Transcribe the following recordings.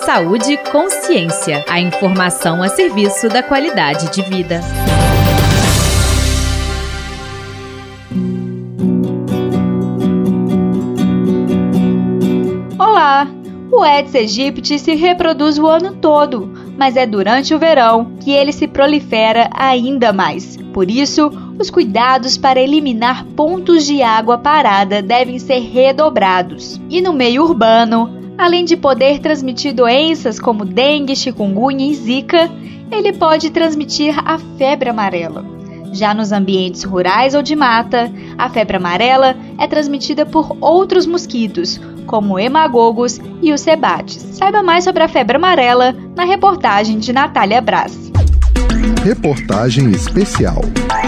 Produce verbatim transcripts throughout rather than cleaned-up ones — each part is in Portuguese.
Saúde e Consciência. A informação a serviço da qualidade de vida. Olá! O Aedes aegypti se reproduz o ano todo, mas é durante o verão que ele se prolifera ainda mais. Por isso, os cuidados para eliminar pontos de água parada devem ser redobrados. E no meio urbano, além de poder transmitir doenças como dengue, chikungunya e zika, ele pode transmitir a febre amarela. Já nos ambientes rurais ou de mata, a febre amarela é transmitida por outros mosquitos, como o hemagogos e os cebates. Saiba mais sobre a febre amarela na reportagem de Natália Braz. Reportagem especial.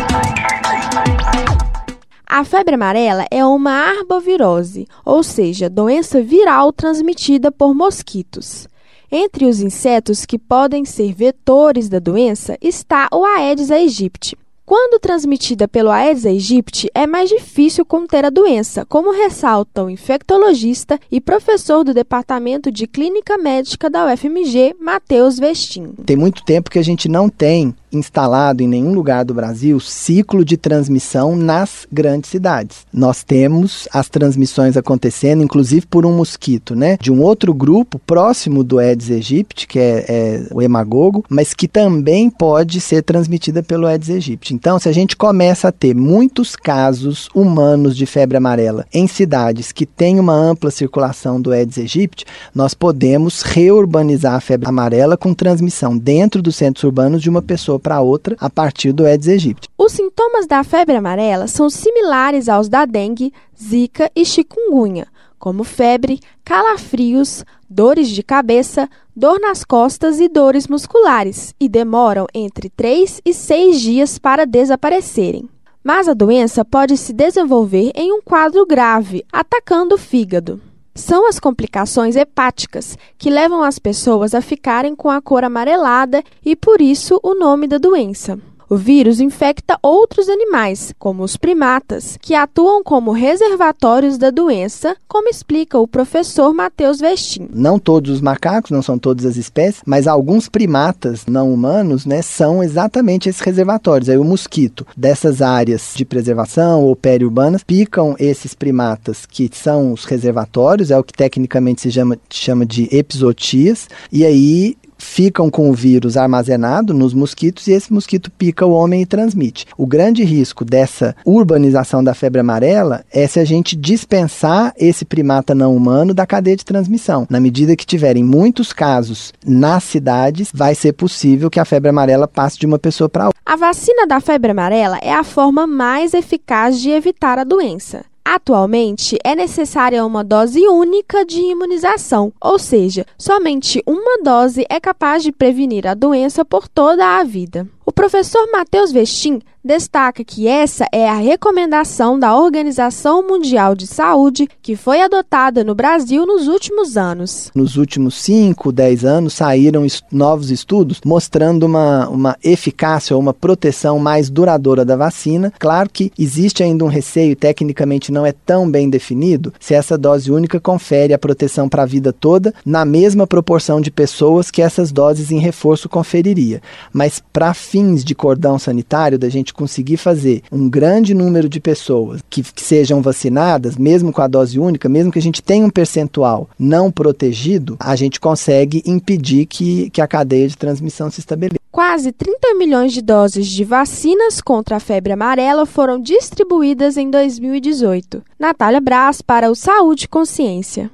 A febre amarela é uma arbovirose, ou seja, doença viral transmitida por mosquitos. Entre os insetos que podem ser vetores da doença está o Aedes aegypti. Quando transmitida pelo Aedes aegypti, é mais difícil conter a doença, como ressalta o infectologista e professor do Departamento de Clínica Médica da U F M G, Matheus Westin. Tem muito tempo que a gente não tem instalado em nenhum lugar do Brasil ciclo de transmissão nas grandes cidades. Nós temos as transmissões acontecendo, inclusive por um mosquito, né? De um outro grupo próximo do Aedes aegypti, que é, é o hemagogo, mas que também pode ser transmitida pelo Aedes aegypti. Então, se a gente começa a ter muitos casos humanos de febre amarela em cidades que têm uma ampla circulação do Aedes aegypti, nós podemos reurbanizar a febre amarela com transmissão dentro dos centros urbanos de uma pessoa para outra a partir do Aedes aegypti. Os sintomas da febre amarela são similares aos da dengue, zika e chikungunya, como febre, calafrios, dores de cabeça, dor nas costas e dores musculares, e demoram entre três e seis dias para desaparecerem. Mas a doença pode se desenvolver em um quadro grave, atacando o fígado. São as complicações hepáticas que levam as pessoas a ficarem com a cor amarelada e, por isso, o nome da doença. O vírus infecta outros animais, como os primatas, que atuam como reservatórios da doença, como explica o professor Matheus Westin. Não todos os macacos, não são todas as espécies, mas alguns primatas não humanos, né, são exatamente esses reservatórios. Aí o mosquito dessas áreas de preservação ou periurbanas picam esses primatas que são os reservatórios, é o que tecnicamente se chama, chama de epizootias, e aí ficam com o vírus armazenado nos mosquitos e esse mosquito pica o homem e transmite. O grande risco dessa urbanização da febre amarela é se a gente dispensar esse primata não humano da cadeia de transmissão. Na medida que tiverem muitos casos nas cidades, vai ser possível que a febre amarela passe de uma pessoa para outra. A vacina da febre amarela é a forma mais eficaz de evitar a doença. Atualmente, é necessária uma dose única de imunização, ou seja, somente uma dose é capaz de prevenir a doença por toda a vida. O professor Matheus Westin destaca que essa é a recomendação da Organização Mundial de Saúde que foi adotada no Brasil nos últimos anos. Nos últimos cinco, dez anos saíram est- novos estudos mostrando uma, uma eficácia ou uma proteção mais duradoura da vacina. Claro que existe ainda um receio, tecnicamente não é tão bem definido, se essa dose única confere a proteção para a vida toda na mesma proporção de pessoas que essas doses em reforço conferiria. Mas para fins de cordão sanitário, da gente conseguir fazer um grande número de pessoas que, que sejam vacinadas, mesmo com a dose única, mesmo que a gente tenha um percentual não protegido, a gente consegue impedir que, que a cadeia de transmissão se estabeleça. Quase trinta milhões de doses de vacinas contra a febre amarela foram distribuídas em dois mil e dezoito. Natália Braz para o Saúde e Consciência.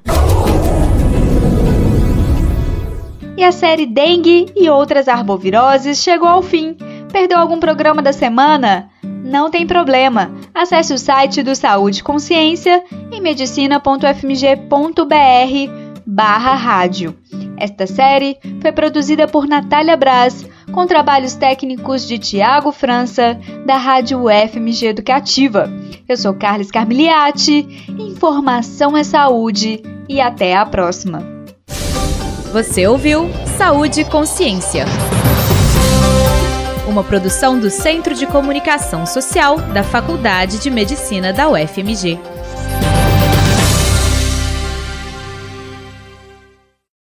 E a série Dengue e outras arboviroses chegou ao fim. Perdeu algum programa da semana? Não tem problema. Acesse o site do Saúde e Consciência em medicina ponto f m g ponto b r barra rádio. Esta série foi produzida por Natália Braz, com trabalhos técnicos de Tiago França, da Rádio U F M G Educativa. Eu sou Carles Carmiliati, informação é saúde e até a próxima. Você ouviu Saúde e Consciência, uma produção do Centro de Comunicação Social da Faculdade de Medicina da U F M G.